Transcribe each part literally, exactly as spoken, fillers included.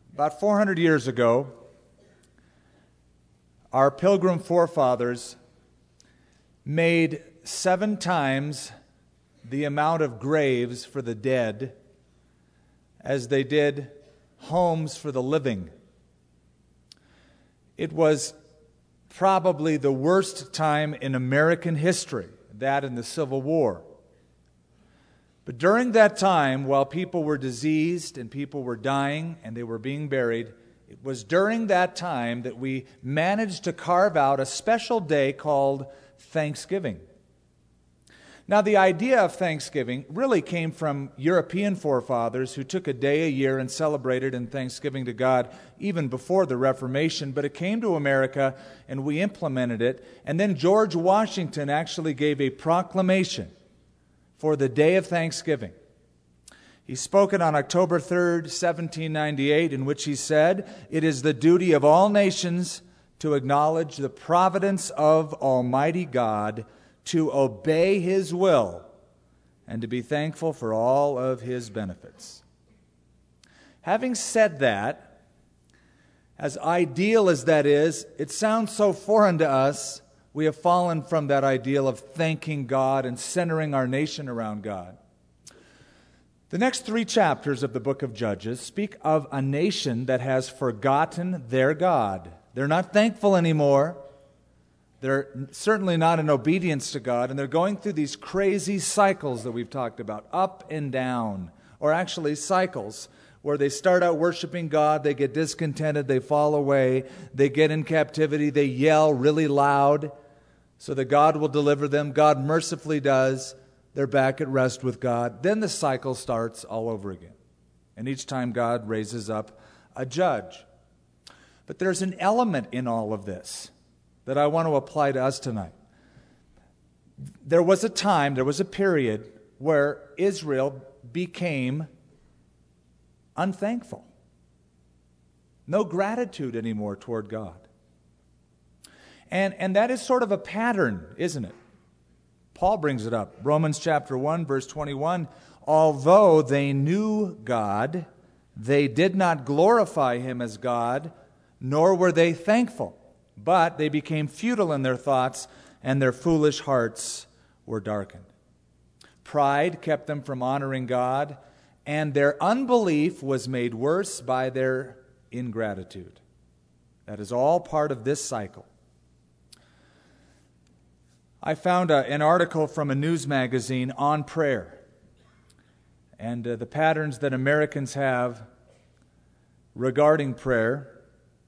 About four hundred years ago, our pilgrim forefathers made seven times the amount of graves for the dead as they did homes for the living. It was probably the worst time in American history, that and the Civil War. But during that time, while people were diseased and people were dying and they were being buried, it was during that time that we managed to carve out a special day called Thanksgiving. Now, the idea of Thanksgiving really came from European forefathers who took a day a year and celebrated in thanksgiving to God even before the Reformation, but it came to America and we implemented it. And then George Washington actually gave a proclamation for the day of Thanksgiving. He spoke it on October third, seventeen ninety-eight, in which he said, "It is the duty of all nations to acknowledge the providence of Almighty God, to obey His will, and to be thankful for all of His benefits." Having said that, as ideal as that is, it sounds so foreign to us. We have fallen from that ideal of thanking God and centering our nation around God. The next three chapters of the book of Judges speak of a nation that has forgotten their God. They're not thankful anymore. They're certainly not in obedience to God, and they're going through these crazy cycles that we've talked about, up and down, or actually cycles, where they start out worshiping God, they get discontented, they fall away, they get in captivity, they yell really loud so that God will deliver them. God mercifully does. They're back at rest with God. Then the cycle starts all over again. And each time God raises up a judge. But there's an element in all of this that I want to apply to us tonight. There was a time, there was a period where Israel became unthankful. No gratitude anymore toward God. And, and that is sort of a pattern, isn't it? Paul brings it up. Romans chapter one, verse twenty-one, "Although they knew God, they did not glorify Him as God, nor were they thankful. But they became futile in their thoughts, and their foolish hearts were darkened." Pride kept them from honoring God, and their unbelief was made worse by their ingratitude. That is all part of this cycle. I found a, an article from a news magazine on prayer and uh, the patterns that Americans have regarding prayer.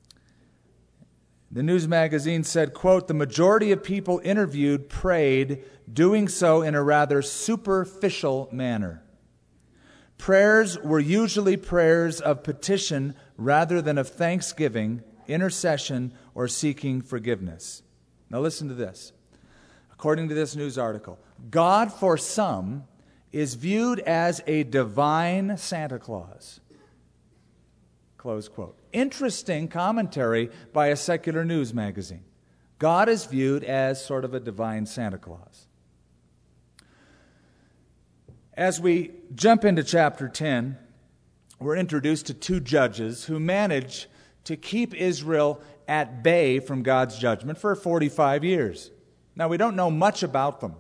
The news magazine said, quote, "The majority of people interviewed prayed, doing so in a rather superficial manner. Prayers were usually prayers of petition rather than of thanksgiving, intercession, or seeking forgiveness." Now listen to this. According to this news article, God for some is viewed as a divine Santa Claus. Close quote. Interesting commentary by a secular news magazine. God is viewed as sort of a divine Santa Claus. As we jump into chapter ten, we're introduced to two judges who manage to keep Israel at bay from God's judgment for forty-five years. Now, we don't know much about them.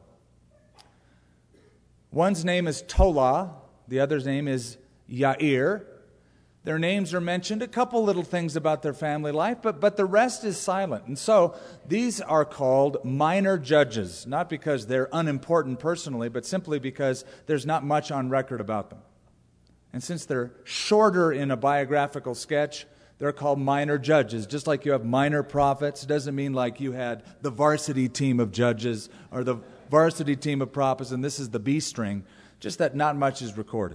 One's name is Tola, the other's name is Yair. Their names are mentioned, a couple little things about their family life, but, but the rest is silent. And so these are called minor judges, not because they're unimportant personally, but simply because there's not much on record about them. And since they're shorter in a biographical sketch, they're called minor judges. Just like you have minor prophets, it doesn't mean like you had the varsity team of judges or the varsity team of prophets, and this is the B string, just that not much is recorded.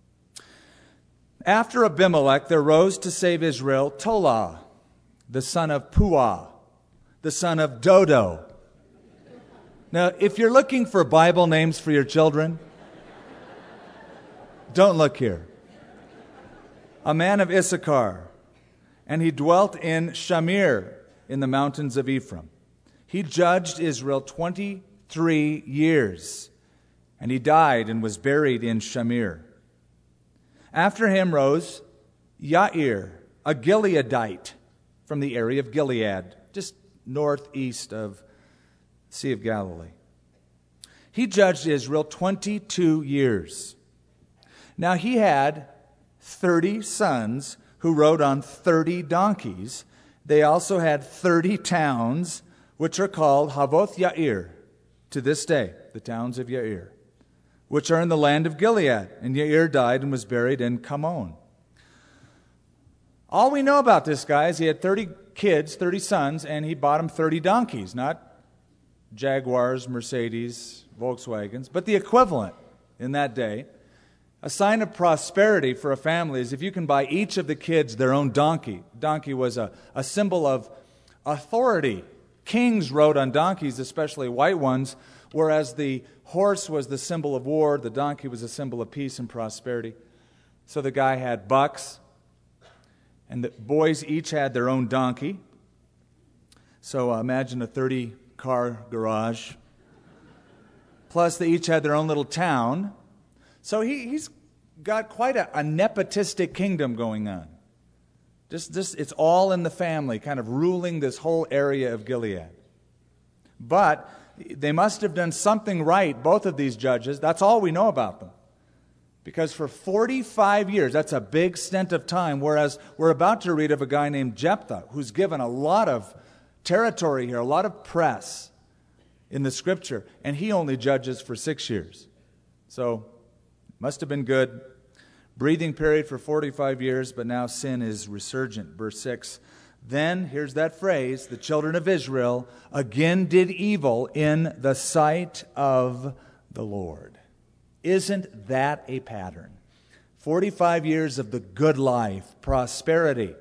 After Abimelech, there rose to save Israel Tola, the son of Puah, the son of Dodo. Now, if you're looking for Bible names for your children, don't look here. A man of Issachar, and he dwelt in Shamir in the mountains of Ephraim. He judged Israel twenty-three years, and he died and was buried in Shamir. After him rose Yair, a Gileadite from the area of Gilead, just northeast of the Sea of Galilee. He judged Israel twenty-two years. Now he had thirty sons who rode on thirty donkeys. They also had thirty towns, which are called Havoth Yair to this day, the towns of Yair, which are in the land of Gilead. And Yair died and was buried in Kamon. All we know about this guy is he had thirty kids, thirty sons, and he bought them thirty donkeys, not Jaguars, Mercedes, Volkswagens, but the equivalent in that day. A sign of prosperity for a family is if you can buy each of the kids their own donkey. Donkey was a, a symbol of authority. Kings rode on donkeys, especially white ones, whereas the horse was the symbol of war, the donkey was a symbol of peace and prosperity. So the guy had bucks, and the boys each had their own donkey. So uh, imagine a thirty-car garage. Plus, they each had their own little town. So he, he's got quite a, a nepotistic kingdom going on. Just, just, it's all in the family, kind of ruling this whole area of Gilead. But they must have done something right, both of these judges. That's all we know about them. Because for forty-five years, that's a big stint of time, whereas we're about to read of a guy named Jephthah, who's given a lot of territory here, a lot of press in the Scripture, and he only judges for six years. So, must have been good. Breathing period for forty-five years, but now sin is resurgent. Verse six. Then, here's that phrase, the children of Israel again did evil in the sight of the Lord. Isn't that a pattern? forty-five years of the good life, prosperity.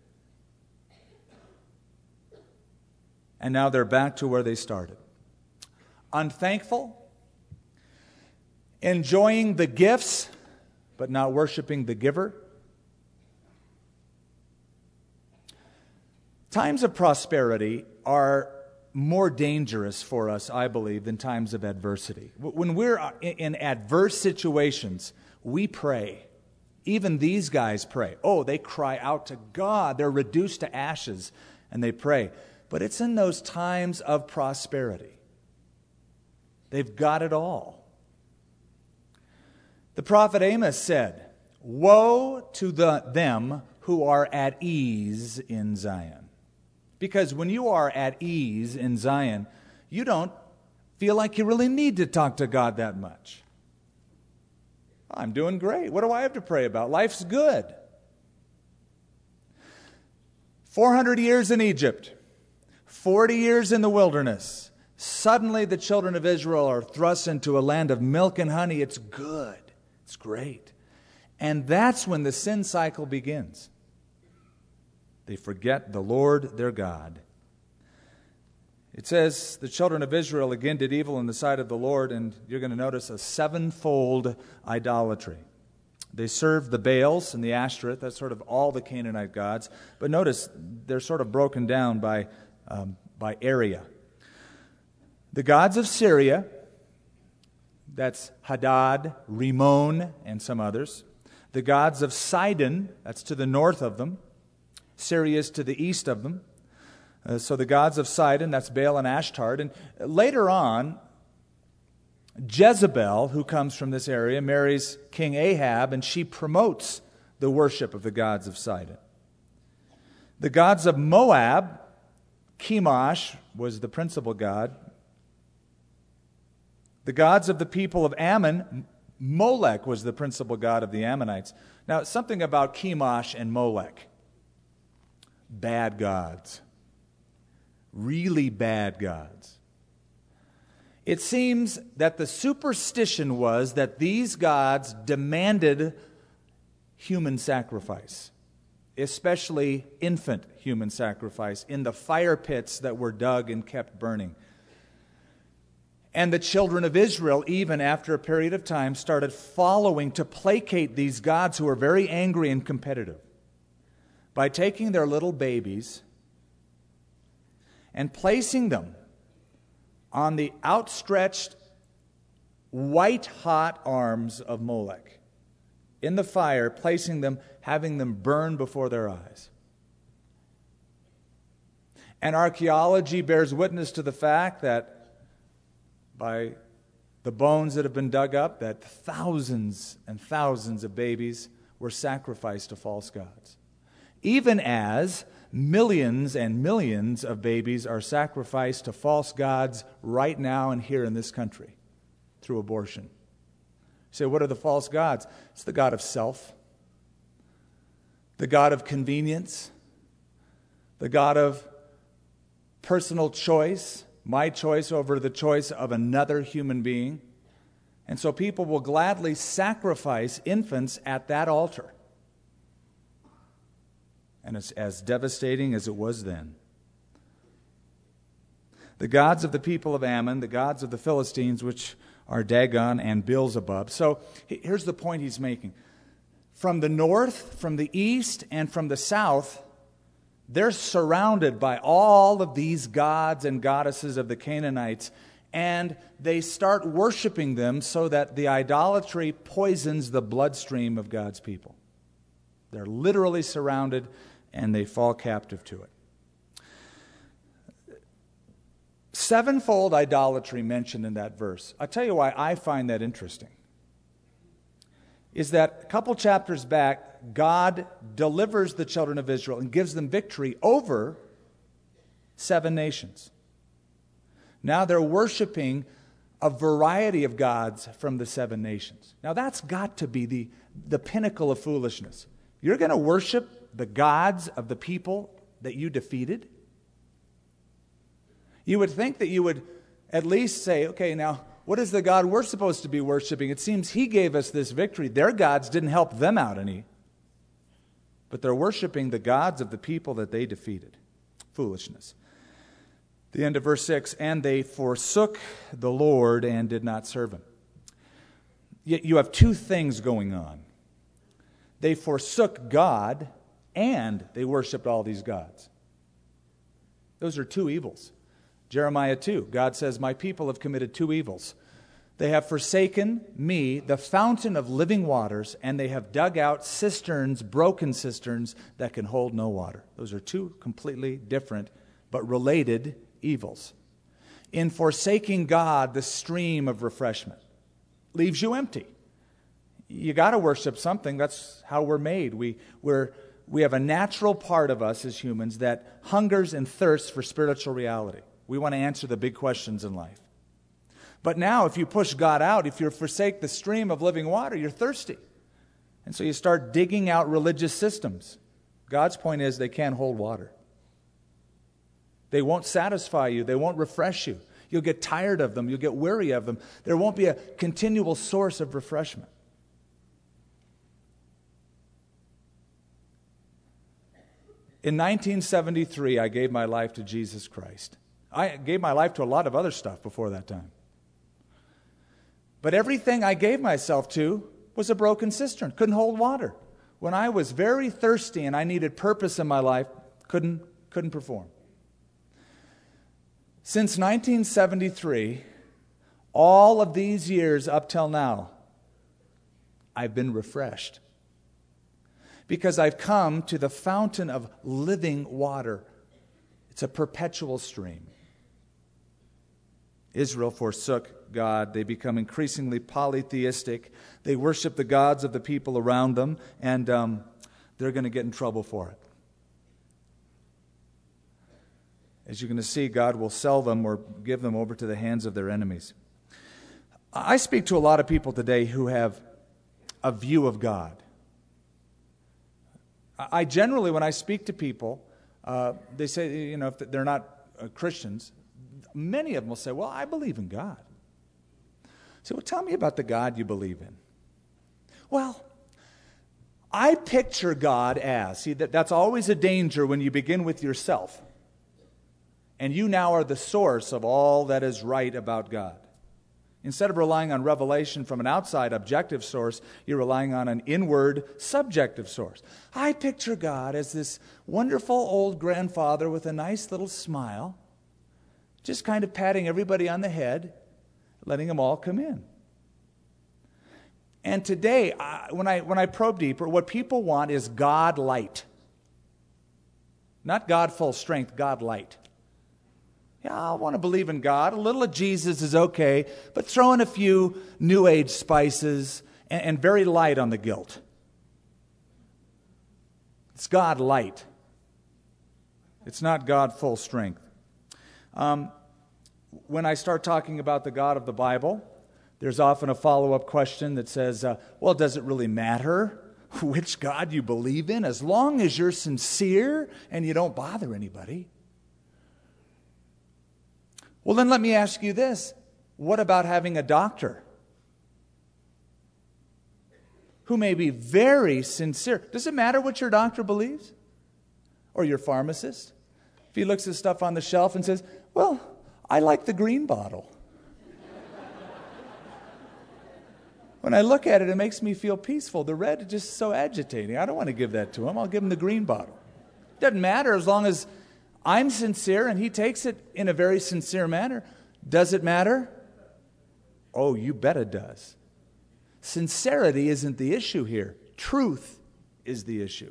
And now they're back to where they started. Unthankful, enjoying the gifts, but not worshiping the giver. Times of prosperity are more dangerous for us, I believe, than times of adversity. When we're in adverse situations, we pray. Even these guys pray. Oh, they cry out to God. They're reduced to ashes, and they pray. But it's in those times of prosperity. They've got it all. The prophet Amos said, "Woe to the, them who are at ease in Zion." Because when you are at ease in Zion, you don't feel like you really need to talk to God that much. I'm doing great. What do I have to pray about? Life's good. four hundred years in Egypt, forty years in the wilderness. Suddenly the children of Israel are thrust into a land of milk and honey. It's good. It's great. And that's when the sin cycle begins. They forget the Lord their God. It says the children of Israel again did evil in the sight of the Lord, and you're going to notice a sevenfold idolatry. They served the Baals and the Ashtoreth. That's sort of all the Canaanite gods. But notice they're sort of broken down by, um, by area. The gods of Syria, that's Hadad, Rimmon, and some others. The gods of Sidon, that's to the north of them. Syria is to the east of them. Uh, so the gods of Sidon, that's Baal and Ashtard. And later on, Jezebel, who comes from this area, marries King Ahab, and she promotes the worship of the gods of Sidon. The gods of Moab, Chemosh was the principal god. The gods of the people of Ammon, Molech was the principal god of the Ammonites. Now, something about Chemosh and Molech. Bad gods. Really bad gods. It seems that the superstition was that these gods demanded human sacrifice, especially infant human sacrifice, in the fire pits that were dug and kept burning. And the children of Israel, even after a period of time, started following to placate these gods who were very angry and competitive by taking their little babies and placing them on the outstretched, white-hot arms of Molech in the fire, placing them, having them burn before their eyes. And archaeology bears witness to the fact that by the bones that have been dug up, that thousands and thousands of babies were sacrificed to false gods. Even as millions and millions of babies are sacrificed to false gods right now and here in this country through abortion. You say, what are the false gods? It's the god of self, the god of convenience, the god of personal choice, my choice over the choice of another human being. And so people will gladly sacrifice infants at that altar. And it's as devastating as it was then. The gods of the people of Ammon, the gods of the Philistines, which are Dagon and Beelzebub. So here's the point he's making. From the north, from the east, and from the south, they're surrounded by all of these gods and goddesses of the Canaanites, and they start worshiping them so that the idolatry poisons the bloodstream of God's people. They're literally surrounded, and they fall captive to it. Sevenfold idolatry mentioned in that verse. I'll tell you why I find that interesting. Is that a couple chapters back, God delivers the children of Israel and gives them victory over seven nations. Now they're worshiping a variety of gods from the seven nations. Now that's got to be the, the pinnacle of foolishness. You're going to worship the gods of the people that you defeated? You would think that you would at least say, okay, now, what is the God we're supposed to be worshiping? It seems He gave us this victory. Their gods didn't help them out any. But they're worshiping the gods of the people that they defeated. Foolishness. The end of verse six, and they forsook the Lord and did not serve Him. Yet you have two things going on. They forsook God and they worshiped all these gods. Those are two evils. Jeremiah two, God says, my people have committed two evils. They have forsaken me, the fountain of living waters, and they have dug out cisterns, broken cisterns, that can hold no water. Those are two completely different but related evils. In forsaking God, the stream of refreshment leaves you empty. You got to worship something. That's how we're made. We, we're, we have a natural part of us as humans that hungers and thirsts for spiritual reality. We want to answer the big questions in life. But now, if you push God out, if you forsake the stream of living water, you're thirsty. And so you start digging out religious systems. God's point is they can't hold water. They won't satisfy you. They won't refresh you. You'll get tired of them. You'll get weary of them. There won't be a continual source of refreshment. In nineteen seventy-three, I gave my life to Jesus Christ. I gave my life to a lot of other stuff before that time. But everything I gave myself to was a broken cistern, couldn't hold water. When I was very thirsty and I needed purpose in my life, couldn't, couldn't perform. Since nineteen seventy-three, all of these years up till now, I've been refreshed. Because I've come to the fountain of living water. It's a perpetual stream. Israel forsook God. They become increasingly polytheistic. They worship the gods of the people around them, and um, they're going to get in trouble for it. As you're going to see, God will sell them or give them over to the hands of their enemies. I speak to a lot of people today who have a view of God. I generally, when I speak to people, uh, they say, you know, if they're not uh, Christians, many of them will say, well, I believe in God. I say, well, tell me about the God you believe in. Well, I picture God as, see, that, that's always a danger when you begin with yourself. And you now are the source of all that is right about God. Instead of relying on revelation from an outside objective source, you're relying on an inward subjective source. I picture God as this wonderful old grandfather with a nice little smile, just kind of patting everybody on the head, letting them all come in. And today, I, when I when I probe deeper, what people want is God light. Not God full strength, God light. Yeah, I want to believe in God. A little of Jesus is okay, but throw in a few New Age spices and, and very light on the guilt. It's God light. It's not God full strength. Um, when I start talking about the God of the Bible, there's often a follow-up question that says, uh, well, does it really matter which God you believe in as long as you're sincere and you don't bother anybody? Well, then let me ask you this. What about having a doctor who may be very sincere? Does it matter what your doctor believes? Or your pharmacist? If he looks at stuff on the shelf and says, well, I like the green bottle. When I look at it, it makes me feel peaceful. The red is just so agitating. I don't want to give that to him. I'll give him the green bottle. Doesn't matter as long as I'm sincere and he takes it in a very sincere manner. Does it matter? Oh, you bet it does. Sincerity isn't the issue here. Truth is the issue.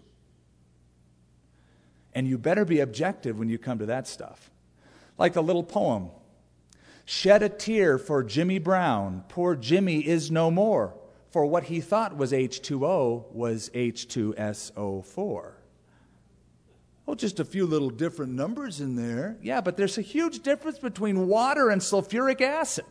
And you better be objective when you come to that stuff. Like the little poem, shed a tear for Jimmy Brown. Poor Jimmy is no more. For what he thought was H two O was H two S O four. Well, just a few little different numbers in there. Yeah, but there's a huge difference between water and sulfuric acid,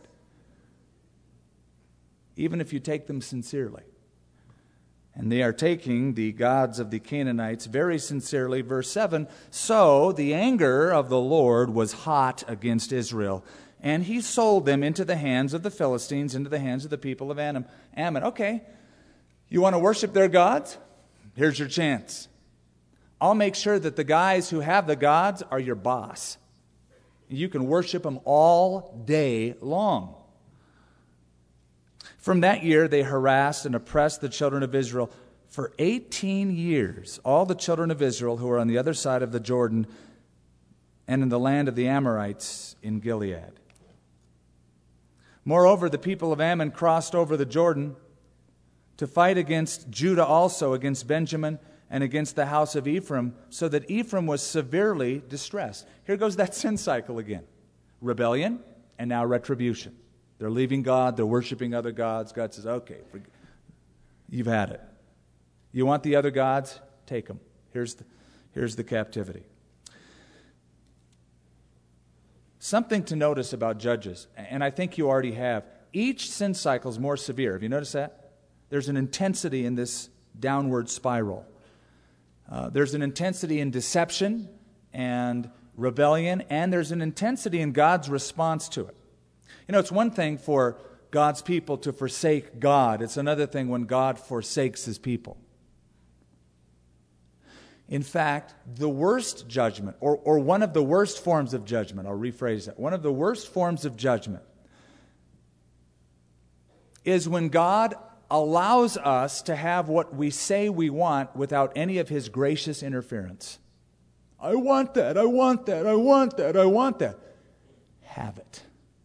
even if you take them sincerely. And they are taking the gods of the Canaanites very sincerely. Verse seven, so the anger of the Lord was hot against Israel, and he sold them into the hands of the Philistines, into the hands of the people of Ammon. Ammon, okay, you want to worship their gods? Here's your chance. I'll make sure that the guys who have the gods are your boss. You can worship them all day long. From that year, they harassed and oppressed the children of Israel for eighteen years. All the children of Israel who were on the other side of the Jordan and in the land of the Amorites in Gilead. Moreover, the people of Ammon crossed over the Jordan to fight against Judah also, against Benjamin, and against the house of Ephraim, so that Ephraim was severely distressed. Here goes that sin cycle again. Rebellion and now retribution. They're leaving God, they're worshiping other gods. God says, okay, you've had it. You want the other gods? Take them. Here's the, here's the captivity. Something to notice about Judges, and I think you already have. Each sin cycle is more severe. Have you noticed that? There's an intensity in this downward spiral. Uh, there's an intensity in deception and rebellion, and there's an intensity in God's response to it. You know, it's one thing for God's people to forsake God. It's another thing when God forsakes His people. In fact, the worst judgment, or, or one of the worst forms of judgment, I'll rephrase that, one of the worst forms of judgment is when God allows us to have what we say we want without any of His gracious interference. I want that, I want that, I want that, I want that. Have it.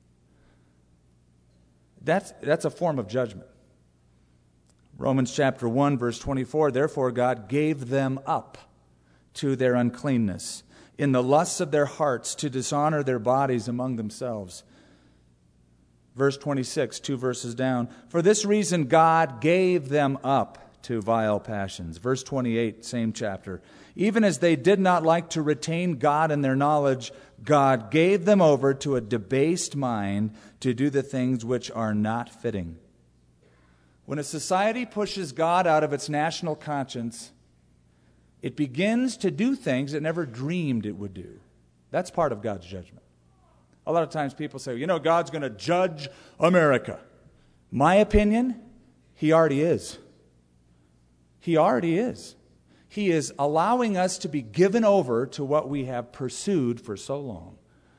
That's, that's a form of judgment. Romans chapter one, verse twenty-four, therefore God gave them up to their uncleanness, in the lusts of their hearts, to dishonor their bodies among themselves. Verse twenty-six, two verses down, for this reason God gave them up to vile passions. Verse twenty-eight, same chapter, even as they did not like to retain God in their knowledge, God gave them over to a debased mind to do the things which are not fitting. When a society pushes God out of its national conscience, it begins to do things it never dreamed it would do. That's part of God's judgment. A lot of times people say, you know, God's going to judge America. My opinion, He already is. He already is. He is allowing us to be given over to what we have pursued for so long.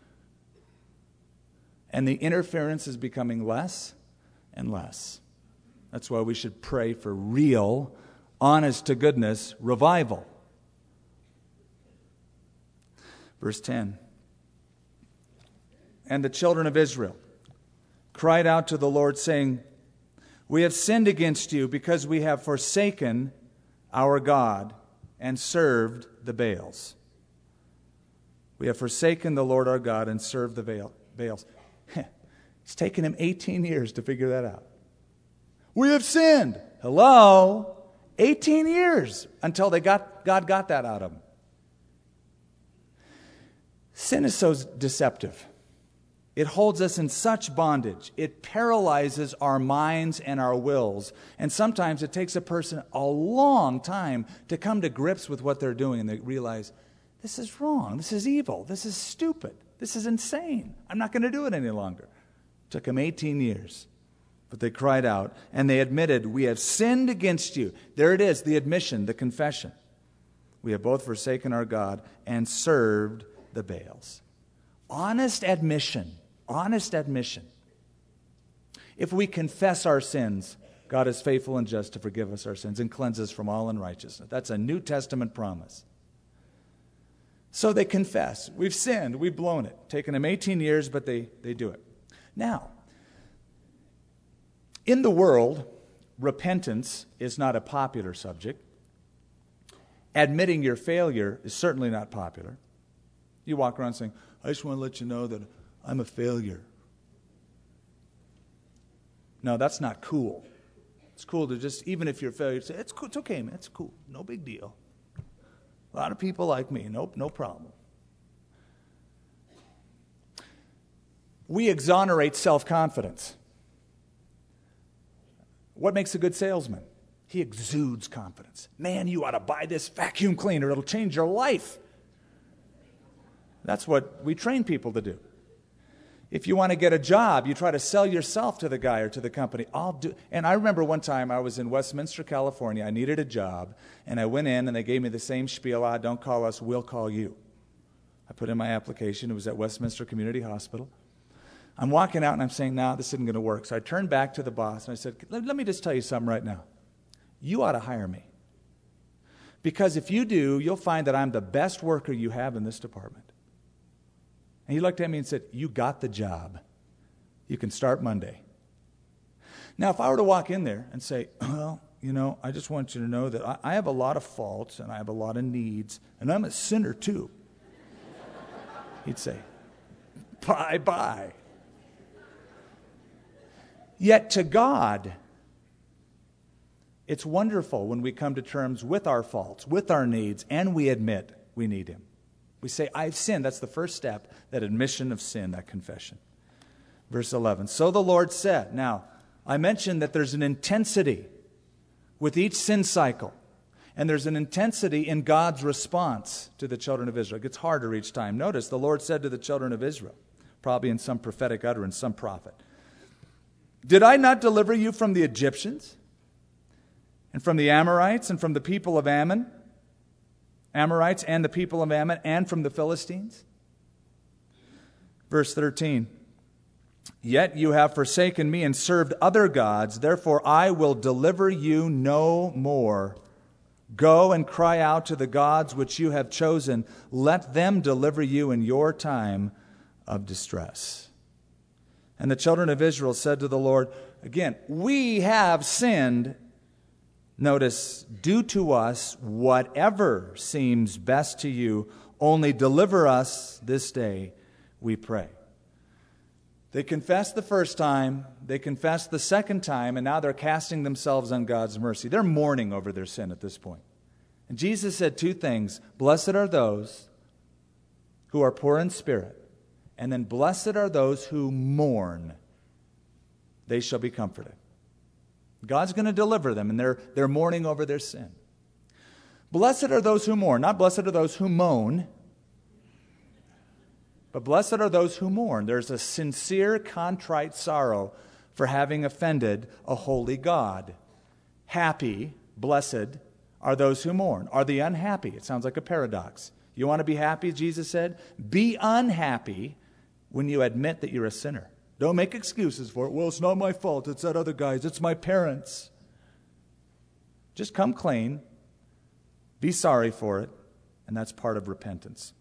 And the interference is becoming less and less. That's why we should pray for real, honest-to-goodness revival. Verse ten. And the children of Israel cried out to the Lord, saying, we have sinned against you because we have forsaken our God and served the Baals. We have forsaken the Lord our God and served the Baal, Baals. It's taken him eighteen years to figure that out. We have sinned. Hello? eighteen years until they got God got that out of them. Sin is so deceptive. It holds us in such bondage. It paralyzes our minds and our wills. And sometimes it takes a person a long time to come to grips with what they're doing, and they realize, this is wrong, this is evil, this is stupid, this is insane. I'm not going to do it any longer. It took them eighteen years. But they cried out, and they admitted, we have sinned against you. There it is, the admission, the confession. We have both forsaken our God and served the Baals. Honest admission. Honest admission. If we confess our sins, God is faithful and just to forgive us our sins and cleanse us from all unrighteousness. That's a New Testament promise. So they confess. We've sinned. We've blown it. Taken them eighteen years, but they, they do it. Now, in the world, repentance is not a popular subject. Admitting your failure is certainly not popular. You walk around saying, I just want to let you know that I'm a failure. No, that's not cool. It's cool to just, even if you're a failure, say, it's cool, it's okay, man, it's cool, no big deal. A lot of people like me, nope, no problem. We exonerate self-confidence. What makes a good salesman? He exudes confidence. Man, you ought to buy this vacuum cleaner. It'll change your life. That's what we train people to do. If you want to get a job, you try to sell yourself to the guy or to the company. I'll do. And I remember one time I was in Westminster, California. I needed a job, and I went in, and they gave me the same spiel. Ah, don't call us, we'll call you. I put in my application. It was at Westminster Community Hospital. I'm walking out, and I'm saying, no, this isn't going to work. So I turned back to the boss, and I said, let, let me just tell you something right now. You ought to hire me. Because if you do, you'll find that I'm the best worker you have in this department. And he looked at me and said, you got the job. You can start Monday. Now, if I were to walk in there and say, well, you know, I just want you to know that I, I have a lot of faults and I have a lot of needs, and I'm a sinner too. He'd say, bye-bye. Yet to God, it's wonderful when we come to terms with our faults, with our needs, and we admit we need Him. We say, I've sinned. That's the first step, that admission of sin, that confession. Verse eleven, so the Lord said. Now, I mentioned that there's an intensity with each sin cycle, and there's an intensity in God's response to the children of Israel. It gets harder each time. Notice, the Lord said to the children of Israel, probably in some prophetic utterance, some prophet, did I not deliver you from the Egyptians and from the Amorites and from the people of Ammon? Amorites and the people of Ammon and from the Philistines? Verse thirteen, yet you have forsaken me and served other gods, therefore I will deliver you no more. Go and cry out to the gods which you have chosen. Let them deliver you in your time of distress. And the children of Israel said to the Lord, again, we have sinned. Notice, do to us whatever seems best to you, only deliver us this day, we pray. They confessed the first time, they confessed the second time, and now they're casting themselves on God's mercy. They're mourning over their sin at this point. And Jesus said two things. Blessed are those who are poor in spirit, and then blessed are those who mourn. They shall be comforted. God's going to deliver them, and they're, they're mourning over their sin. Blessed are those who mourn, not blessed are those who moan, but blessed are those who mourn. There's a sincere, contrite sorrow for having offended a holy God. Happy, blessed, are those who mourn. Are the unhappy? It sounds like a paradox. You want to be happy, Jesus said? Be unhappy when you admit that you're a sinner. Don't make excuses for it. Well, it's not my fault. It's that other guy's. It's my parents. Just come clean. Be sorry for it. And that's part of repentance.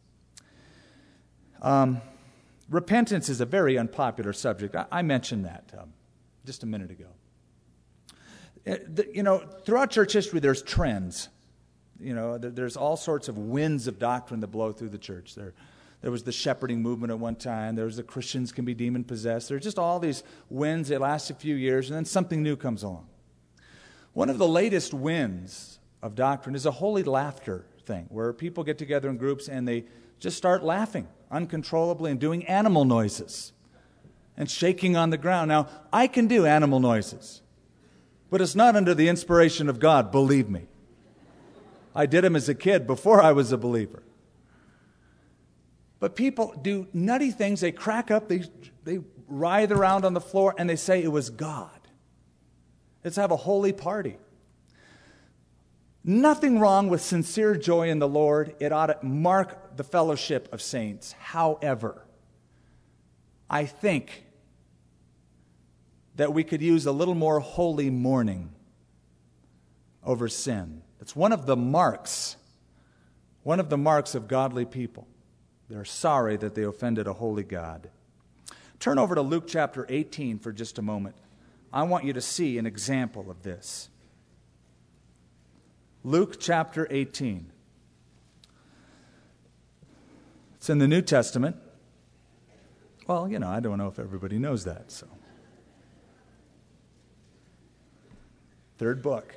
Um, repentance is a very unpopular subject. I, I mentioned that um, just a minute ago. It, the, you know, throughout church history, there's trends. You know, there, there's all sorts of winds of doctrine that blow through the church. There, There was the shepherding movement at one time. There was the Christians can be demon-possessed. There's just all these winds. They last a few years, and then something new comes along. One of the latest winds of doctrine is a holy laughter thing, where people get together in groups and they just start laughing uncontrollably and doing animal noises and shaking on the ground. Now, I can do animal noises, but it's not under the inspiration of God, believe me. I did them as a kid before I was a believer. But people do nutty things. They crack up, they, they writhe around on the floor, and they say it was God. Let's have a holy party. Nothing wrong with sincere joy in the Lord. It ought to mark the fellowship of saints. However, I think that we could use a little more holy mourning over sin. It's one of the marks, one of the marks of godly people. They're sorry that they offended a holy God. Turn over to Luke chapter eighteen for just a moment. I want you to see an example of this. Luke chapter eighteen. It's in the New Testament. Well, you know, I don't know if everybody knows that, so. Third book.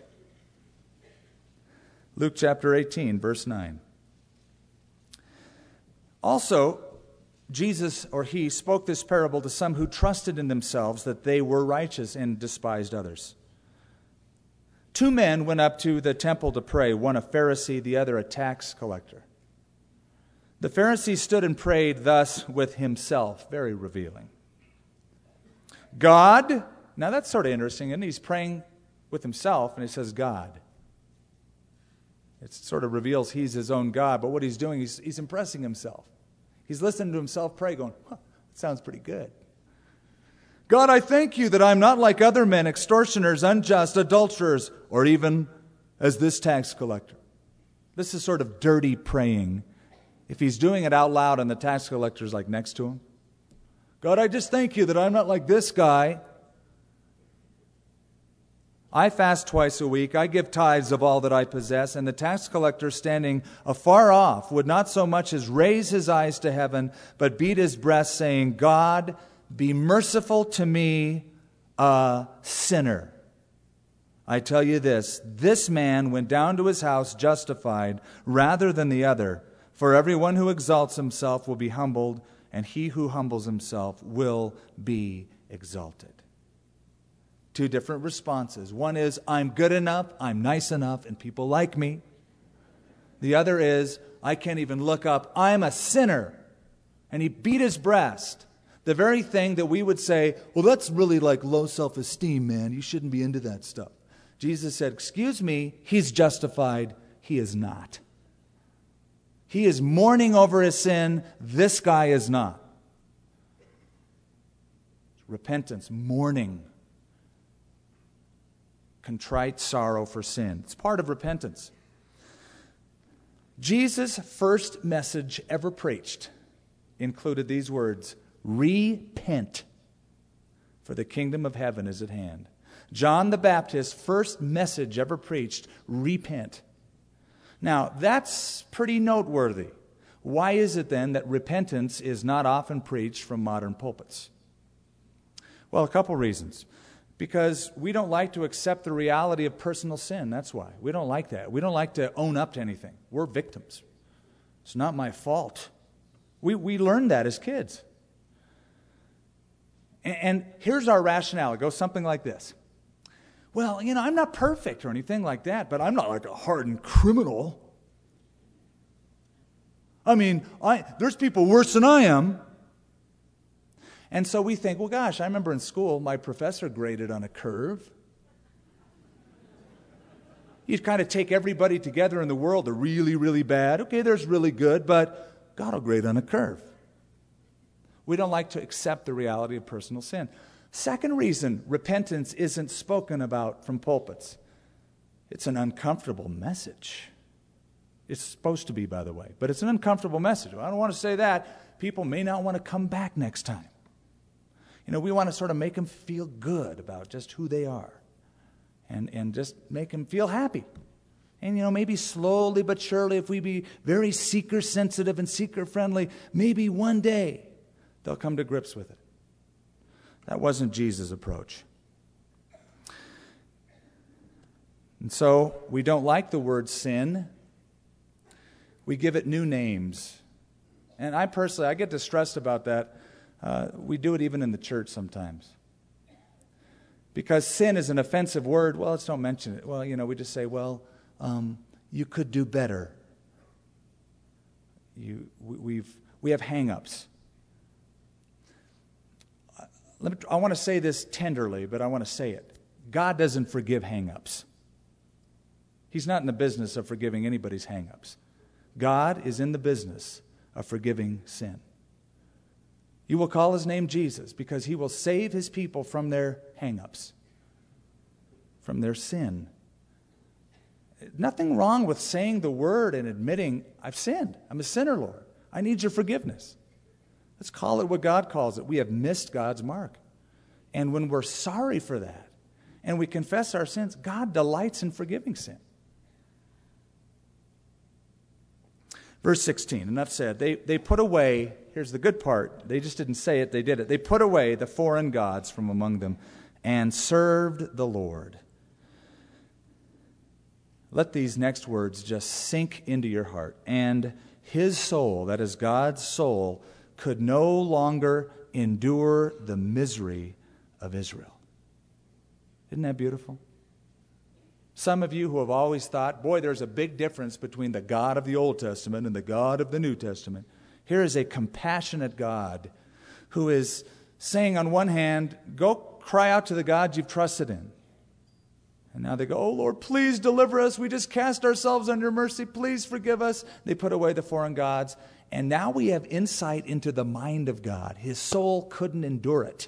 Luke chapter eighteen, verse nine. Also, Jesus, or he, spoke this parable to some who trusted in themselves that they were righteous and despised others. Two men went up to the temple to pray, one a Pharisee, the other a tax collector. The Pharisee stood and prayed thus with himself, very revealing. God, now that's sort of interesting, and he's praying with himself, and he says God. It sort of reveals he's his own God, but what he's doing, he's, he's impressing himself. He's listening to himself pray, going, huh, that sounds pretty good. God, I thank you that I'm not like other men, extortioners, unjust, adulterers, or even as this tax collector. This is sort of dirty praying. If he's doing it out loud and the tax collector's like next to him. God, I just thank you that I'm not like this guy. I fast twice a week. I give tithes of all that I possess. And the tax collector, standing afar off, would not so much as raise his eyes to heaven, but beat his breast, saying, God, be merciful to me, a sinner. I tell you this, this man went down to his house justified rather than the other. For everyone who exalts himself will be humbled, and he who humbles himself will be exalted. Two different responses. One is, I'm good enough, I'm nice enough, and people like me. The other is, I can't even look up, I'm a sinner. And he beat his breast. The very thing that we would say, well, that's really like low self-esteem, man. You shouldn't be into that stuff. Jesus said, excuse me, he's justified, he is not. He is mourning over his sin, this guy is not. Repentance, mourning. Contrite sorrow for sin. It's part of repentance. Jesus' first message ever preached included these words, repent, for the kingdom of heaven is at hand. John the Baptist's first message ever preached, repent. Now, that's pretty noteworthy. Why is it then that repentance is not often preached from modern pulpits? Well, a couple reasons. Because we don't like to accept the reality of personal sin. That's why. We don't like that. We don't like to own up to anything. We're victims. It's not my fault. We, we learned that as kids. And, and here's our rationale. It goes something like this. Well, you know, I'm not perfect or anything like that, but I'm not like a hardened criminal. I mean, I, there's people worse than I am. And so we think, well, gosh, I remember in school, my professor graded on a curve. You'd kind of take everybody together in the world, they're really, really bad. Okay, there's really good, but God will grade on a curve. We don't like to accept the reality of personal sin. Second reason repentance isn't spoken about from pulpits. It's an uncomfortable message. It's supposed to be, by the way, but it's an uncomfortable message. I don't want to say that. People may not want to come back next time. You know, we want to sort of make them feel good about just who they are and, and just make them feel happy. And, you know, maybe slowly but surely, if we be very seeker-sensitive and seeker-friendly, maybe one day they'll come to grips with it. That wasn't Jesus' approach. And so we don't like the word sin. We give it new names. And I personally, I get distressed about that. Uh, we do it even in the church sometimes. Because sin is an offensive word, well, let's don't mention it. Well, you know, we just say, well, um, you could do better. You, we, we've, we have hang-ups. Let me, I want to say this tenderly, but I want to say it. God doesn't forgive hang-ups. He's not in the business of forgiving anybody's hang-ups. God is in the business of forgiving sin. You will call his name Jesus because he will save his people from their hang-ups, from their sin. Nothing wrong with saying the word and admitting, I've sinned. I'm a sinner, Lord. I need your forgiveness. Let's call it what God calls it. We have missed God's mark. And when we're sorry for that and we confess our sins, God delights in forgiving sin. Verse sixteen, enough said. They, they put away, here's the good part, they just didn't say it, they did it. They put away the foreign gods from among them and served the Lord. Let these next words just sink into your heart. And his soul, that is God's soul, could no longer endure the misery of Israel. Isn't that beautiful? Some of you who have always thought, boy, there's a big difference between the God of the Old Testament and the God of the New Testament. Here is a compassionate God who is saying on one hand, go cry out to the God you've trusted in. And now they go, oh Lord, please deliver us. We just cast ourselves under mercy. Please forgive us. They put away the foreign gods. And now we have insight into the mind of God. His soul couldn't endure it.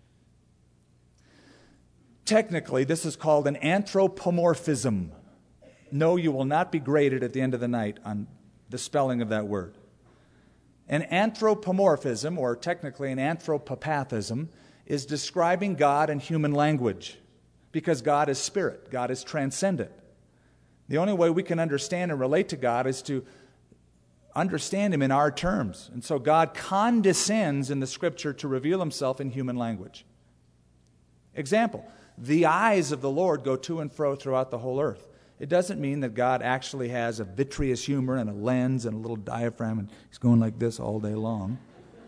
Technically, this is called an anthropomorphism. No, you will not be graded at the end of the night on the spelling of that word. An anthropomorphism, or technically an anthropopathism, is describing God in human language. Because God is spirit. God is transcendent. The only way we can understand and relate to God is to understand him in our terms. And so God condescends in the Scripture to reveal himself in human language. Example. The eyes of the Lord go to and fro throughout the whole earth. It doesn't mean that God actually has a vitreous humor and a lens and a little diaphragm and he's going like this all day long.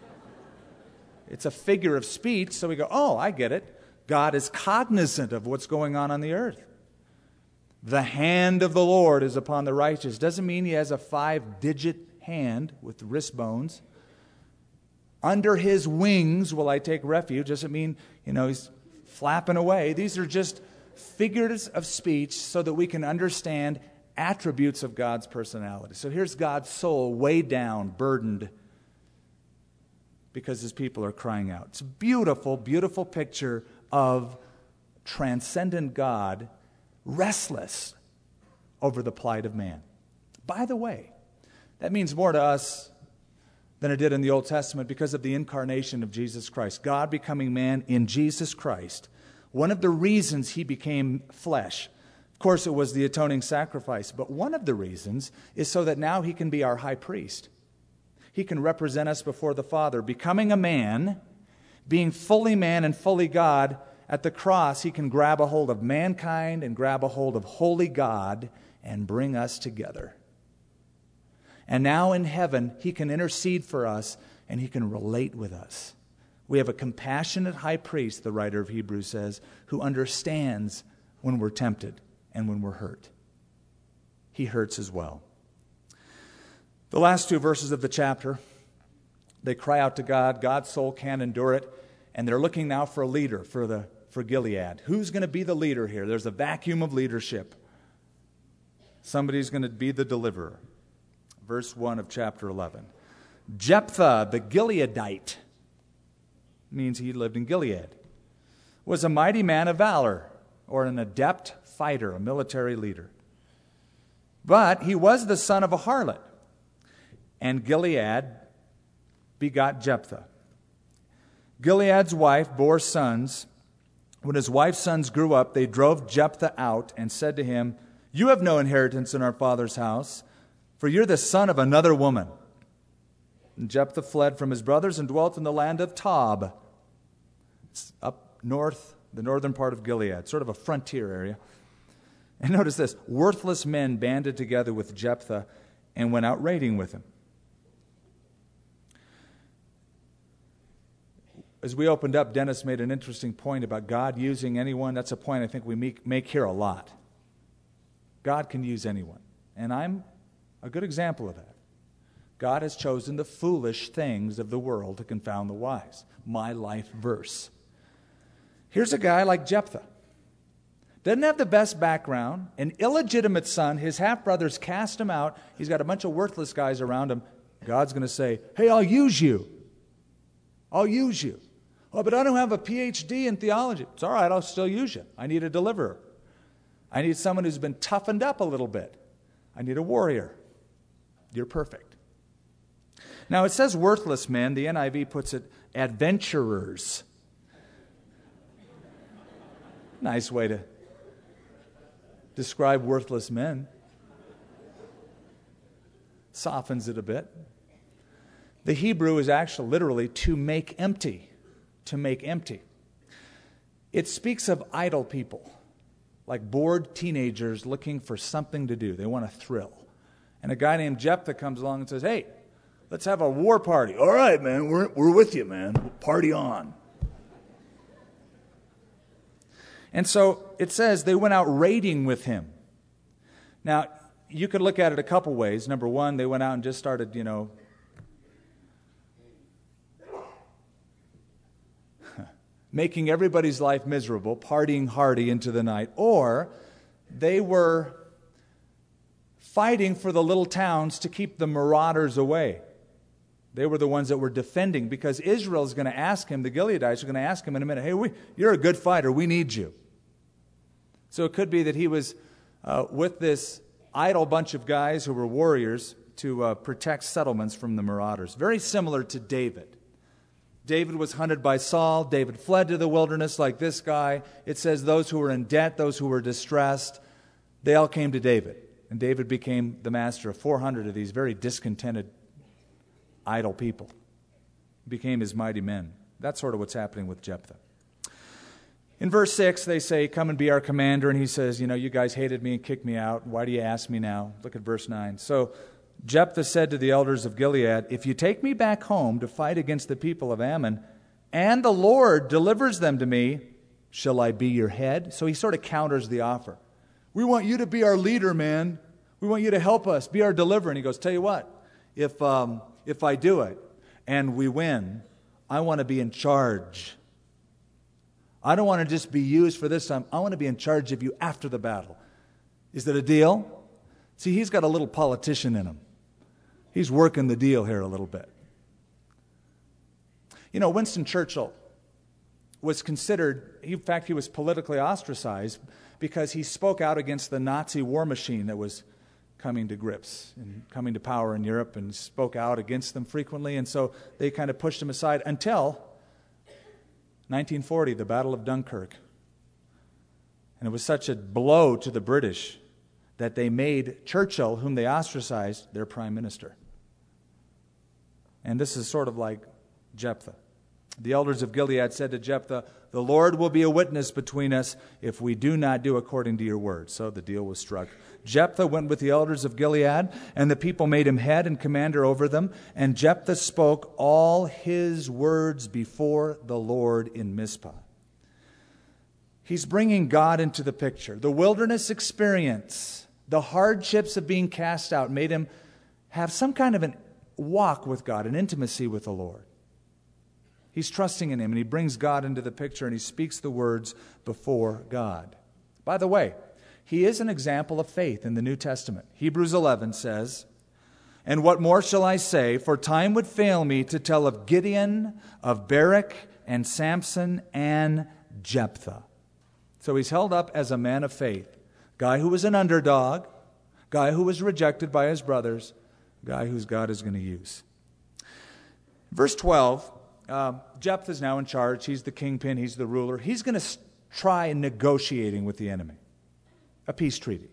It's a figure of speech, so we go, oh, I get it. God is cognizant of what's going on on the earth. The hand of the Lord is upon the righteous. Doesn't mean he has a five-digit hand with wrist bones. Under his wings will I take refuge. Doesn't mean, you know, he's flapping away. These are just figures of speech so that we can understand attributes of God's personality. So here's God's soul weighed down, burdened, because his people are crying out. It's a beautiful, beautiful picture of transcendent God restless over the plight of man. By the way, that means more to us than it did in the Old Testament because of the incarnation of Jesus Christ. God becoming man in Jesus Christ. One of the reasons he became flesh, of course it was the atoning sacrifice, but one of the reasons is so that now he can be our high priest. He can represent us before the Father. Becoming a man, being fully man and fully God, at the cross he can grab a hold of mankind and grab a hold of holy God and bring us together. And now in heaven, he can intercede for us and he can relate with us. We have a compassionate high priest, the writer of Hebrews says, who understands when we're tempted and when we're hurt. He hurts as well. The last two verses of the chapter, they cry out to God. God's soul can't endure it. And they're looking now for a leader for, the, for Gilead. Who's going to be the leader here? There's a vacuum of leadership. Somebody's going to be the deliverer. Verse one of chapter eleven. Jephthah, the Gileadite, means he lived in Gilead, was a mighty man of valor, or an adept fighter, a military leader. But he was the son of a harlot, and Gilead begot Jephthah. Gilead's wife bore sons. When his wife's sons grew up, they drove Jephthah out and said to him, You have no inheritance in our father's house, for you're the son of another woman." And Jephthah fled from his brothers and dwelt in the land of Tob. It's up north, the northern part of Gilead, sort of a frontier area. And notice this, worthless men banded together with Jephthah and went out raiding with him. As we opened up, Dennis made an interesting point about God using anyone. That's a point I think we make, make here a lot. God can use anyone. And I'm a good example of that. God has chosen the foolish things of the world to confound the wise. My life verse. Here's a guy like Jephthah. Doesn't have the best background. An illegitimate son. His half-brothers cast him out. He's got a bunch of worthless guys around him. God's going to say, "Hey, I'll use you. I'll use you." "Oh, but I don't have a P H D in theology." "It's all right, I'll still use you. I need a deliverer. I need someone who's been toughened up a little bit. I need a warrior." You're perfect. Now, it says worthless men. The N I V puts it adventurers. Nice way to describe worthless men. Softens it a bit. The Hebrew is actually literally to make empty. To make empty. It speaks of idle people, like bored teenagers looking for something to do. They want a thrill. And a guy named Jephthah comes along and says, "Hey, let's have a war party." "All right, man, we're, we're with you, man. Party on." And so it says they went out raiding with him. Now, you could look at it a couple ways. Number one, they went out and just started, you know, making everybody's life miserable, partying hardy into the night. Or they were fighting for the little towns to keep the marauders away. They were the ones that were defending, because Israel is going to ask him, the Gileadites are going to ask him in a minute, "Hey, we, you're a good fighter. We need you." So it could be that he was uh, with this idle bunch of guys who were warriors to uh, protect settlements from the marauders. Very similar to David. David was hunted by Saul. David fled to the wilderness like this guy. It says those who were in debt, those who were distressed, they all came to David. And David became the master of four hundred of these very discontented, idle people. He became his mighty men. That's sort of what's happening with Jephthah. In verse six, they say, "Come and be our commander." And he says, "You know, you guys hated me and kicked me out. Why do you ask me now?" Look at verse nine. "So Jephthah said to the elders of Gilead, 'If you take me back home to fight against the people of Ammon, and the Lord delivers them to me, shall I be your head?'" So he sort of counters the offer. "We want you to be our leader, man. We want you to help us, be our deliverer." And he goes, "Tell you what, if um, if I do it and we win, I want to be in charge. I don't want to just be used for this time. I want to be in charge of you after the battle. Is that a deal?" See, he's got a little politician in him. He's working the deal here a little bit. You know, Winston Churchill was considered, in fact, he was politically ostracized because he spoke out against the Nazi war machine that was coming to grips and coming to power in Europe, and spoke out against them frequently. And so they kind of pushed him aside until nineteen forty, the Battle of Dunkirk. And it was such a blow to the British that they made Churchill, whom they ostracized, their prime minister. And this is sort of like Jephthah. The elders of Gilead said to Jephthah, "The Lord will be a witness between us if we do not do according to your word." So the deal was struck. Jephthah went with the elders of Gilead, and the people made him head and commander over them. And Jephthah spoke all his words before the Lord in Mizpah. He's bringing God into the picture. The wilderness experience, the hardships of being cast out, made him have some kind of a walk with God, an intimacy with the Lord. He's trusting in him, and he brings God into the picture, and he speaks the words before God. By the way, he is an example of faith in the New Testament. Hebrews eleven says, "And what more shall I say? For time would fail me to tell of Gideon, of Barak, and Samson, and Jephthah." So he's held up as a man of faith. Guy who was an underdog, guy who was rejected by his brothers, guy whose God is going to use. Verse twelve, uh, Jephthah's now in charge. He's the kingpin, he's the ruler. He's going to try negotiating with the enemy. A peace treaty.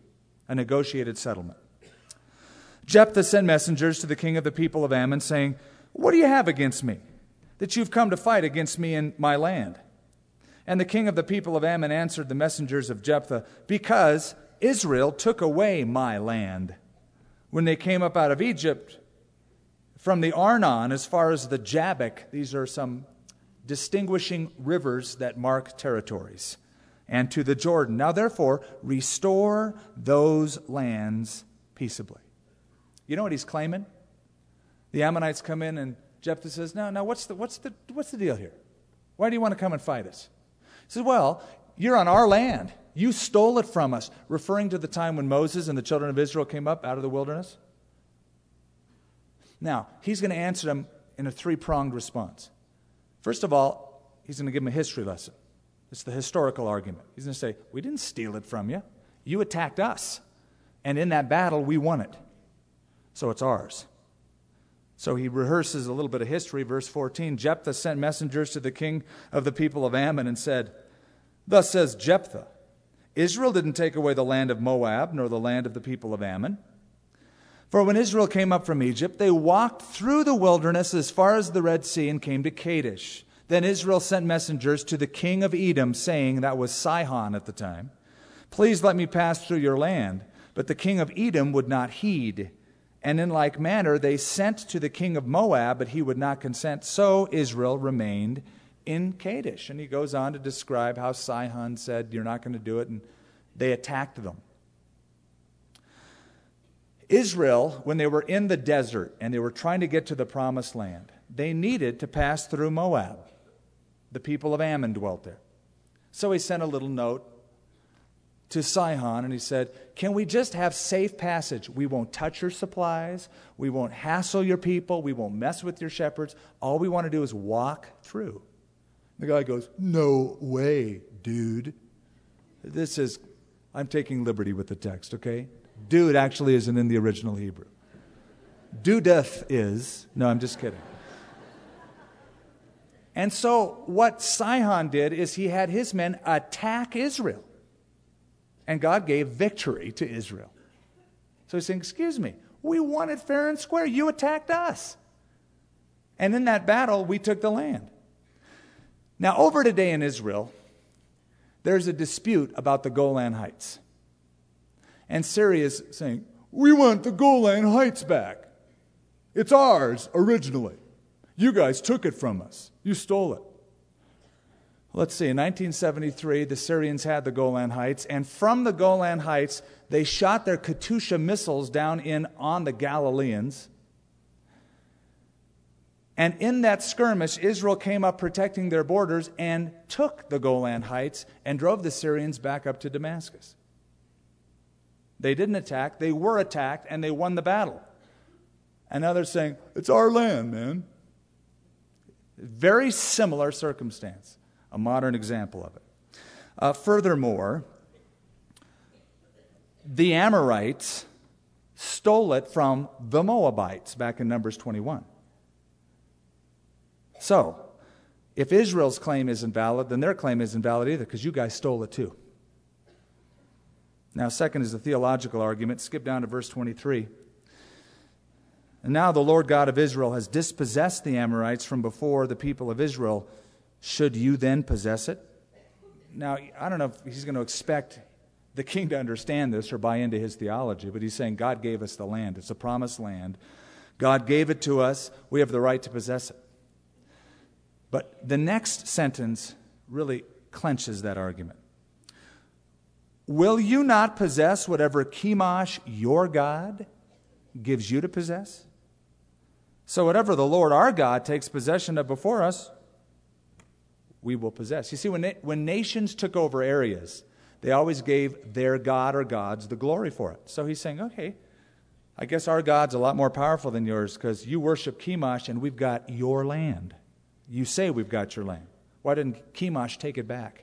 a negotiated settlement. Jephthah sent messengers to the king of the people of Ammon, saying, "What do you have against me, that you've come to fight against me in my land?" And the king of the people of Ammon answered the messengers of Jephthah, "Because Israel took away my land when they came up out of Egypt from the Arnon as far as the Jabbok." These are some distinguishing rivers that mark territories. "And to the Jordan. Now therefore, restore those lands peaceably." You know what he's claiming? The Ammonites come in and Jephthah says, "No, no, what's the, what's the, what's the deal here? Why do you want to come and fight us?" He says, "Well, you're on our land. You stole it from us," referring to the time when Moses and the children of Israel came up out of the wilderness. Now, he's going to answer them in a three-pronged response. First of all, he's going to give them a history lesson. It's the historical argument. He's going to say, "We didn't steal it from you. You attacked us. And in that battle, we won it. So it's ours." So he rehearses a little bit of history. Verse fourteen, Jephthah sent messengers to the king of the people of Ammon and said, "Thus says Jephthah, Israel didn't take away the land of Moab, nor the land of the people of Ammon. For when Israel came up from Egypt, they walked through the wilderness as far as the Red Sea and came to Kadesh. Then Israel sent messengers to the king of Edom, saying," that was Sihon at the time, "Please let me pass through your land." But the king of Edom would not heed. And in like manner they sent to the king of Moab, but he would not consent. So Israel remained in Kadesh. And he goes on to describe how Sihon said, "You're not going to do it," and they attacked them. Israel, when they were in the desert and they were trying to get to the promised land, they needed to pass through Moab. The people of Ammon dwelt there. So he sent a little note to Sihon, and he said, "Can we just have safe passage? We won't touch your supplies. We won't hassle your people. We won't mess with your shepherds. All we want to do is walk through." The guy goes, "No way, dude." This is, I'm taking liberty with the text, okay? Dude actually isn't in the original Hebrew. Dudeth is. No, I'm just kidding. And so what Sihon did is he had his men attack Israel. And God gave victory to Israel. So he's saying, "Excuse me, we won it fair and square. You attacked us. And in that battle, we took the land." Now, over today in Israel, there's a dispute about the Golan Heights. And Syria is saying, "We want the Golan Heights back. It's ours originally. You guys took it from us. You stole it." Let's see, in nineteen seventy-three, the Syrians had the Golan Heights, and from the Golan Heights, they shot their Katyusha missiles down in on the Galileans. And in that skirmish, Israel came up protecting their borders and took the Golan Heights and drove the Syrians back up to Damascus. They didn't attack, they were attacked, and they won the battle. And now they're saying, "It's our land, man." Very similar circumstance. A modern example of it. Uh, furthermore, the Amorites stole it from the Moabites back in Numbers twenty-one. So, if Israel's claim isn't valid, then their claim isn't valid either, because you guys stole it too. Now, second is the theological argument. Skip down to verse twenty-three. "And now the Lord God of Israel has dispossessed the Amorites from before the people of Israel. Should you then possess it?" Now, I don't know if he's going to expect the king to understand this or buy into his theology, but he's saying God gave us the land. It's a promised land. God gave it to us. We have the right to possess it. But the next sentence really clenches that argument. "Will you not possess whatever Chemosh, your God, gives you to possess? So whatever the Lord our God takes possession of before us, we will possess." You see, when, when nations took over areas, they always gave their God or gods the glory for it. So he's saying, okay, I guess our God's a lot more powerful than yours because you worship Chemosh and we've got your land. You say we've got your land. Why didn't Chemosh take it back?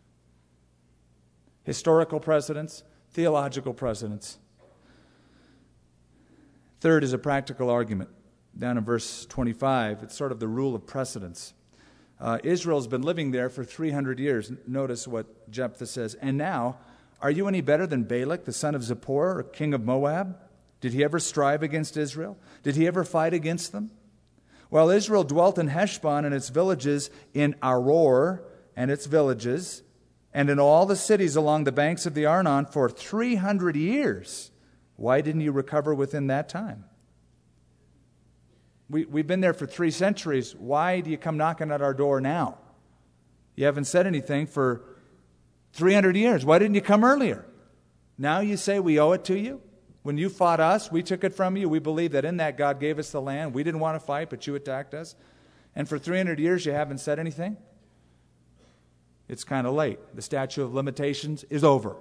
Historical precedents, theological precedents. Third is a practical argument. Down in verse twenty-five, it's sort of the rule of precedence. Uh, Israel's been living there for three hundred years. Notice what Jephthah says. "And now Are you any better than Balak, the son of Zippor, king of Moab? Did he ever strive against Israel? Did he ever fight against them? While Israel dwelt in Heshbon and its villages, in Aror and its villages, and in all the cities along the banks of the Arnon for three hundred years, why didn't you recover within that time? We, we've been there for three centuries. Why do you come knocking at our door now? You haven't said anything for three hundred years. Why didn't you come earlier? Now you say we owe it to you? When you fought us, we took it from you. We believe that in that God gave us the land. We didn't want to fight, but you attacked us. And for three hundred years, you haven't said anything? It's kind of late. The statute of limitations is over.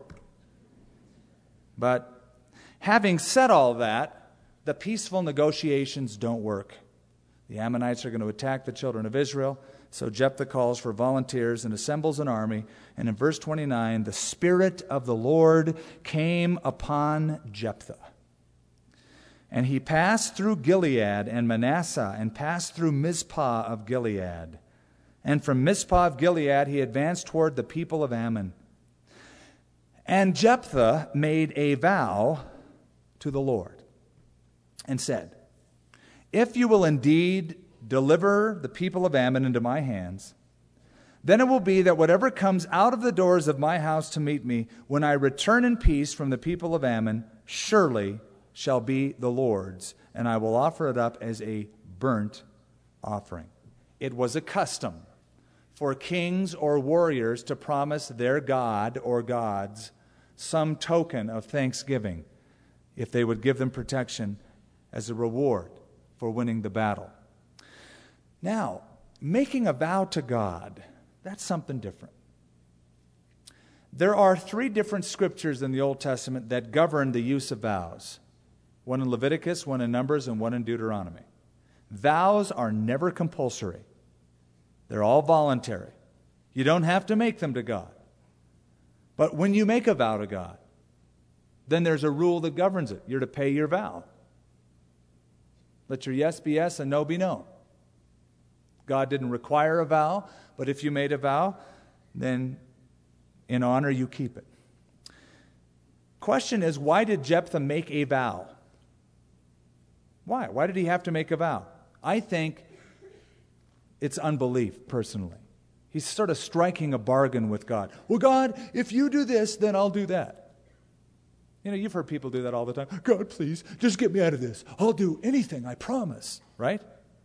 But having said all that, the peaceful negotiations don't work. The Ammonites are going to attack the children of Israel. So Jephthah calls for volunteers and assembles an army. And in verse twenty-nine, the Spirit of the Lord came upon Jephthah. And he passed through Gilead and Manasseh and passed through Mizpah of Gilead. And from Mizpah of Gilead he advanced toward the people of Ammon. And Jephthah made a vow to the Lord and said, if you will indeed deliver the people of Ammon into my hands, then it will be that whatever comes out of the doors of my house to meet me, when I return in peace from the people of Ammon, surely shall be the Lord's, and I will offer it up as a burnt offering. It was a custom for kings or warriors to promise their god or gods some token of thanksgiving if they would give them protection as a reward for winning the battle. Now, making a vow to God, that's something different. There are three different scriptures in the Old Testament that govern the use of vows. One in Leviticus, one in Numbers, and one in Deuteronomy. Vows are never compulsory. They're all voluntary. You don't have to make them to God. But when you make a vow to God, then there's a rule that governs it. You're to pay your vow. Let your yes be yes and no be no. God didn't require a vow, but if you made a vow, then in honor you keep it. Question is, why did Jephthah make a vow? Why? Why did he have to make a vow? I think it's unbelief, personally. He's sort of striking a bargain with God. Well, God, if you do this, then I'll do that. You know, you've heard people do that all the time. God, please, just get me out of this. I'll do anything, I promise. Right?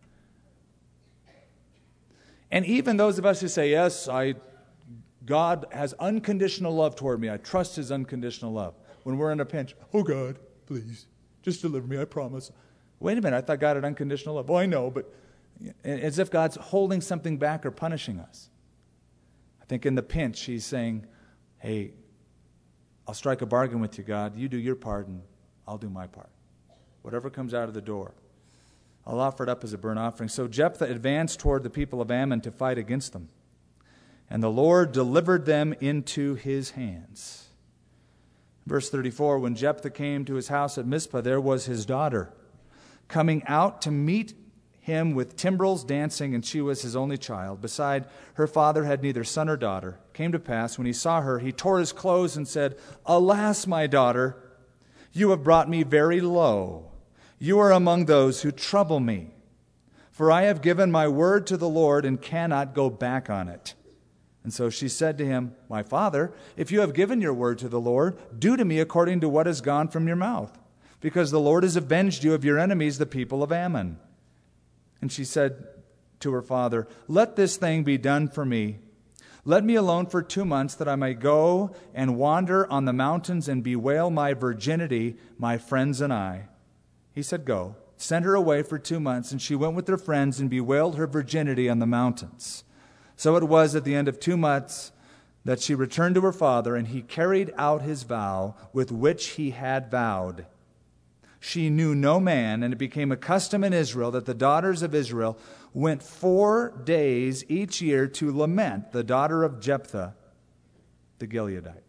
And even those of us who say, yes, I, God has unconditional love toward me. I trust His unconditional love. When we're in a pinch, oh God, please, just deliver me, I promise. Wait a minute, I thought God had unconditional love. Well, I know, but as if God's holding something back or punishing us. I think in the pinch, He's saying, hey, I'll strike a bargain with you, God. You do your part and I'll do my part. Whatever comes out of the door, I'll offer it up as a burnt offering. So Jephthah advanced toward the people of Ammon to fight against them. And the Lord delivered them into his hands. Verse thirty-four, when Jephthah came to his house at Mizpah, there was his daughter coming out to meet him with timbrels, dancing, and she was his only child. Beside, her father had neither son nor daughter. It came to pass, when he saw her, he tore his clothes and said, alas, my daughter, you have brought me very low. You are among those who trouble me. For I have given my word to the Lord and cannot go back on it. And so she said to him, my father, if you have given your word to the Lord, do to me according to what has gone from your mouth, because the Lord has avenged you of your enemies, the people of Ammon. And she said to her father, let this thing be done for me. Let me alone for two months, that I may go and wander on the mountains and bewail my virginity, my friends and I. He said, go. Send her away for two months. And she went with her friends and bewailed her virginity on the mountains. So it was at the end of two months that she returned to her father, and he carried out his vow with which he had vowed. She knew no man, and it became a custom in Israel that the daughters of Israel went four days each year to lament the daughter of Jephthah, the Gileadite.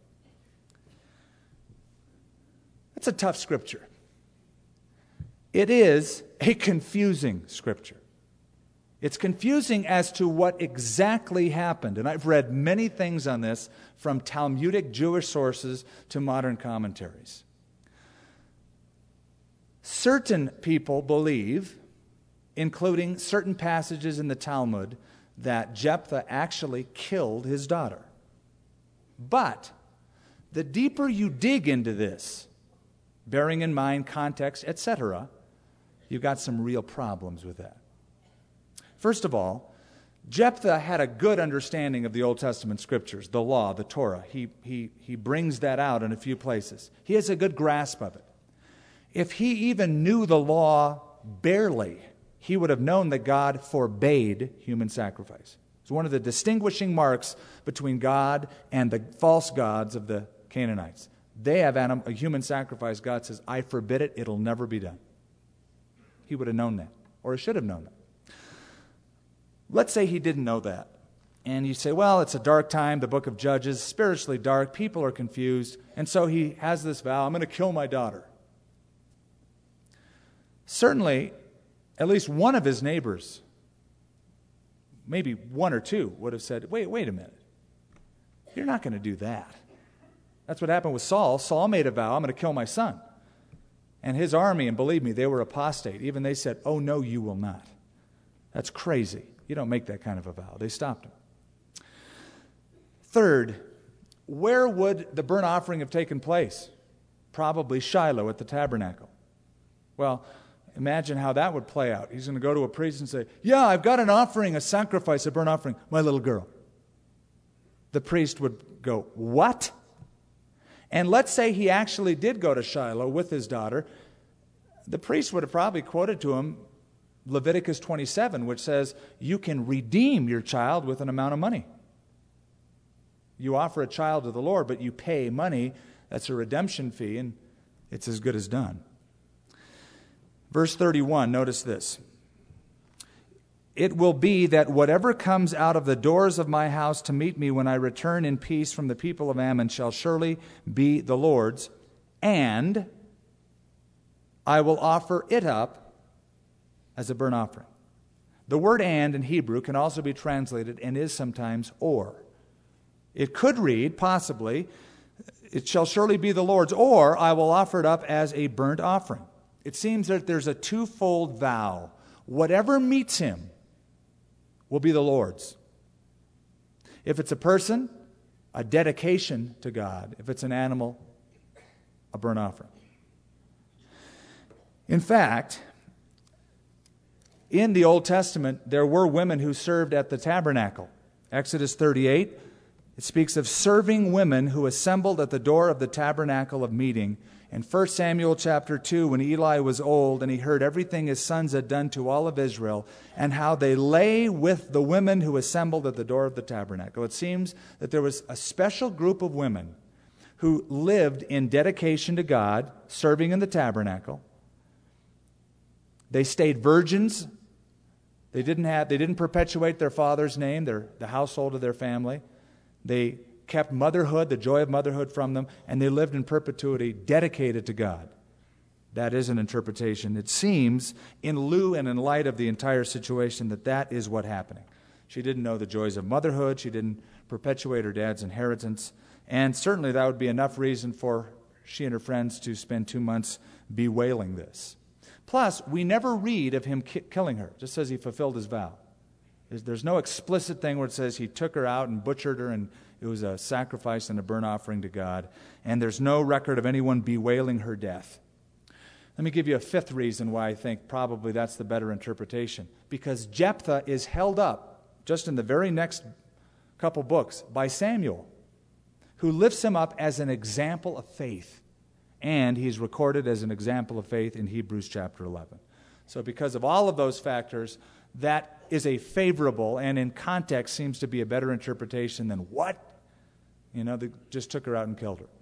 That's a tough scripture. It is a confusing scripture. It's confusing as to what exactly happened. And I've read many things on this, from Talmudic Jewish sources to modern commentaries. Certain people believe, including certain passages in the Talmud, that Jephthah actually killed his daughter. But the deeper you dig into this, bearing in mind context, et cetera, you've got some real problems with that. First of all, Jephthah had a good understanding of the Old Testament scriptures, the law, the Torah. He, he, he brings that out in a few places. He has a good grasp of it. If he even knew the law barely, he would have known that God forbade human sacrifice. It's one of the distinguishing marks between God and the false gods of the Canaanites. They have anim- a human sacrifice. God says, I forbid it. It'll never be done. He would have known that, or he should have known that. Let's say he didn't know that. And you say, well, it's a dark time, the book of Judges, spiritually dark, people are confused, and so he has this vow, I'm going to kill my daughter. Certainly, at least one of his neighbors, maybe one or two, would have said, wait, wait a minute. You're not going to do that. That's what happened with Saul. Saul made a vow, I'm going to kill my son. And his army, and believe me, they were apostate. Even they said, oh, no, you will not. That's crazy. You don't make that kind of a vow. They stopped him. Third, where would the burnt offering have taken place? Probably Shiloh at the tabernacle. Well, imagine how that would play out. He's going to go to a priest and say, yeah, I've got an offering, a sacrifice, a burnt offering, my little girl. The priest would go, what? And let's say he actually did go to Shiloh with his daughter. The priest would have probably quoted to him Leviticus twenty-seven, which says you can redeem your child with an amount of money. You offer a child to the Lord, but you pay money. That's a redemption fee, and it's as good as done. Verse thirty-one, notice this. It will be that whatever comes out of the doors of my house to meet me when I return in peace from the people of Ammon shall surely be the Lord's, and I will offer it up as a burnt offering. The word and in Hebrew can also be translated and is sometimes or. It could read, possibly, it shall surely be the Lord's, or I will offer it up as a burnt offering. It seems that there's a twofold vow. Whatever meets him will be the Lord's. If it's a person, a dedication to God. If it's an animal, a burnt offering. In fact, in the Old Testament, there were women who served at the tabernacle. Exodus thirty-eight, it speaks of serving women who assembled at the door of the tabernacle of meeting. In First Samuel chapter two, when Eli was old and he heard everything his sons had done to all of Israel and how they lay with the women who assembled at the door of the tabernacle, it seems that there was a special group of women who lived in dedication to God, serving in the tabernacle. They stayed virgins. They didn't have, they didn't perpetuate their father's name, their, the household of their family. They kept motherhood, the joy of motherhood from them, and they lived in perpetuity dedicated to God. That is an interpretation. It seems, in lieu and in light of the entire situation, that that is what happening. She didn't know the joys of motherhood. She didn't perpetuate her dad's inheritance. And certainly that would be enough reason for she and her friends to spend two months bewailing this. Plus, we never read of him ki- killing her. It just says he fulfilled his vow. There's, there's no explicit thing where it says he took her out and butchered her and it was a sacrifice and a burnt offering to God. And there's no record of anyone bewailing her death. Let me give you a fifth reason why I think probably that's the better interpretation. Because Jephthah is held up, just in the very next couple books, by Samuel, who lifts him up as an example of faith. And he's recorded as an example of faith in Hebrews chapter eleven. So because of all of those factors, that is a favorable and in context seems to be a better interpretation than what? You know, they just took her out and killed her.